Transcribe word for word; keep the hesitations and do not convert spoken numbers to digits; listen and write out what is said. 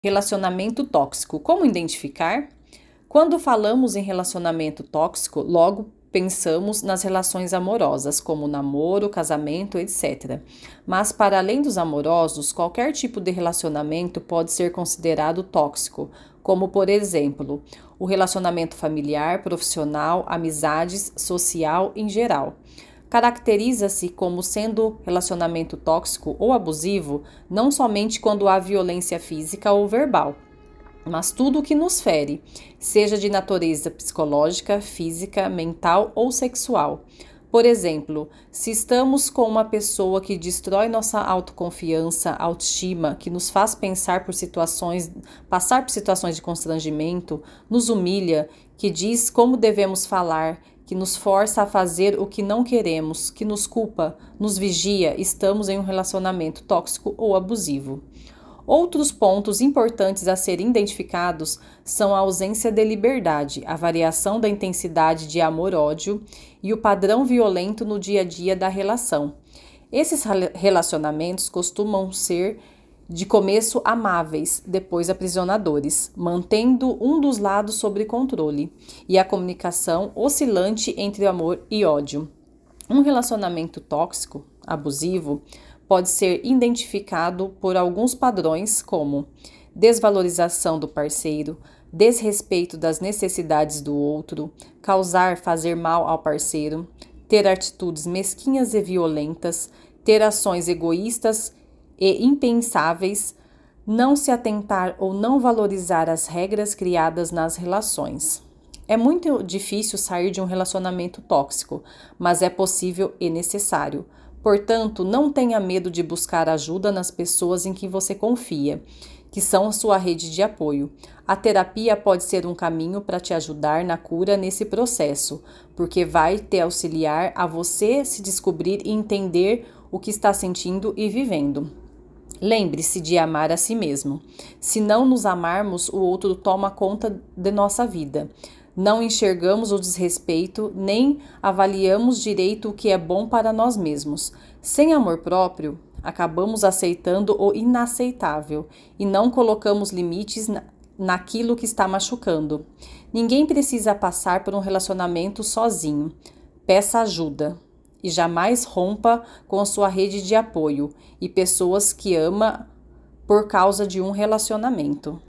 Relacionamento tóxico. Como identificar? Quando falamos em relacionamento tóxico, logo pensamos nas relações amorosas, como namoro, casamento, etcétera. Mas, para além dos amorosos, qualquer tipo de relacionamento pode ser considerado tóxico, como, por exemplo, o relacionamento familiar, profissional, amizades, social em geral. Caracteriza-se como sendo relacionamento tóxico ou abusivo não somente quando há violência física ou verbal, mas tudo o que nos fere, seja de natureza psicológica, física, mental ou sexual. Por exemplo, se estamos com uma pessoa que destrói nossa autoconfiança, autoestima, que nos faz pensar por situações, passar por situações de constrangimento, nos humilha, que diz como devemos falar, que nos força a fazer o que não queremos, que nos culpa, nos vigia, estamos em um relacionamento tóxico ou abusivo. Outros pontos importantes a serem identificados são a ausência de liberdade, a variação da intensidade de amor-ódio e o padrão violento no dia a dia da relação. Esses relacionamentos costumam ser de começo amáveis, depois aprisionadores, mantendo um dos lados sob controle, e a comunicação oscilante entre amor e ódio. Um relacionamento tóxico, abusivo, pode ser identificado por alguns padrões como desvalorização do parceiro, desrespeito das necessidades do outro, causar, fazer mal ao parceiro, ter atitudes mesquinhas e violentas, ter ações egoístas e impensáveis, não se atentar ou não valorizar as regras criadas nas relações. É muito difícil sair de um relacionamento tóxico, mas é possível e necessário. Portanto, não tenha medo de buscar ajuda nas pessoas em que você confia, que são a sua rede de apoio. A terapia pode ser um caminho para te ajudar na cura nesse processo, porque vai te auxiliar a você se descobrir e entender o que está sentindo e vivendo. Lembre-se de amar a si mesmo. Se não nos amarmos, o outro toma conta de nossa vida. Não enxergamos o desrespeito, nem avaliamos direito o que é bom para nós mesmos. Sem amor próprio, acabamos aceitando o inaceitável e não colocamos limites na, naquilo que está machucando. Ninguém precisa passar por um relacionamento sozinho. Peça ajuda e jamais rompa com a sua rede de apoio e pessoas que ama por causa de um relacionamento.